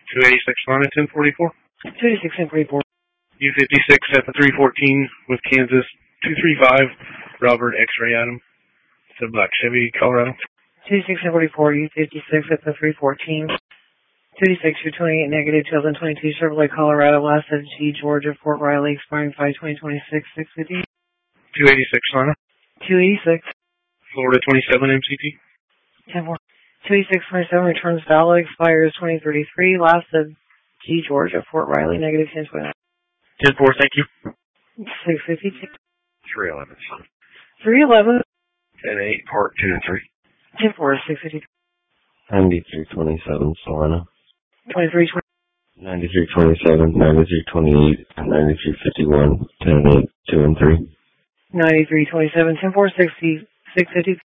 286 Lana 1044. 286 1044. U56 at the 314 with Kansas 235, Robert X-ray Adam. It's a black Chevy, Colorado. 286 1044, U56 at the 314. 286 228 negative 2022 Chevrolet Colorado, last of G Georgia, Fort Riley, expiring 5/2026, 650. 286 Lana. 286. Florida 27 MCT. 10-4. 28627 returns valid, expires 2033, last of G Georgia, Fort Riley, negative 1029. 10-4, thank you. 650. 311. 311. 10-8, part 2 and 3. 10-4, 650. 9327 Solana. 2320. 9327, 9328, 9351, 10-8, 2 and 3. 9327, 10-4, 60, 650.